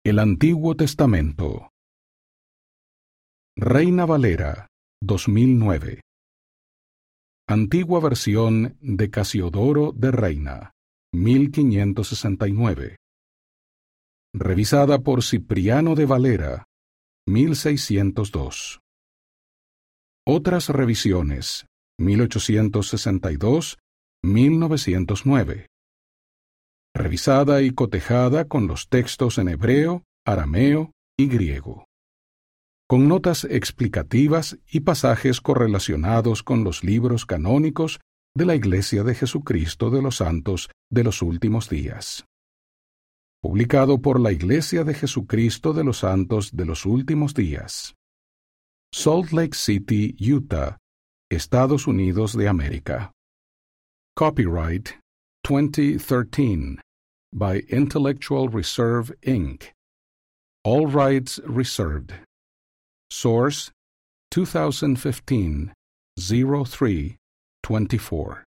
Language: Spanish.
El Antiguo Testamento. Reina Valera, 2009. Antigua versión de Casiodoro de Reina, 1569. Revisada por Cipriano de Valera, 1602. Otras revisiones, 1862-1909. Revisada y cotejada con los textos en hebreo, arameo y griego. Con notas explicativas y pasajes correlacionados con los libros canónicos de la Iglesia de Jesucristo de los Santos de los Últimos Días. Publicado por la Iglesia de Jesucristo de los Santos de los Últimos Días. Salt Lake City, Utah, Estados Unidos de América. Copyright 2013 by Intellectual Reserve, Inc. All rights reserved. Source 2015 0324.